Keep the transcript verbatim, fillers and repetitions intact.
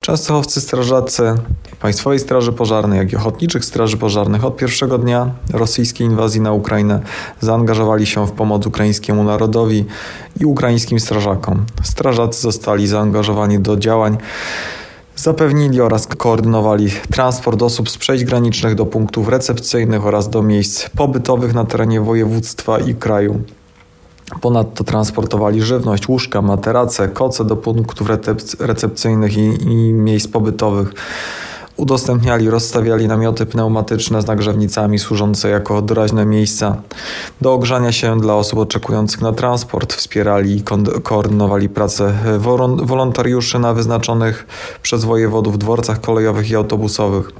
Częstochowscy strażacy Państwowej Straży Pożarnej, jak i Ochotniczych Straży Pożarnych od pierwszego dnia rosyjskiej inwazji na Ukrainę zaangażowali się w pomoc ukraińskiemu narodowi i ukraińskim strażakom. Strażacy zostali zaangażowani do działań, zapewnili oraz koordynowali transport osób z przejść granicznych do punktów recepcyjnych oraz do miejsc pobytowych na terenie województwa i kraju. Ponadto transportowali żywność, łóżka, materace, koce do punktów recepcyjnych i, i miejsc pobytowych. Udostępniali, rozstawiali namioty pneumatyczne z nagrzewnicami służące jako doraźne miejsca do ogrzania się dla osób oczekujących na transport. Wspierali i ko- koordynowali pracę wolontariuszy na wyznaczonych przez wojewodów dworcach kolejowych i autobusowych.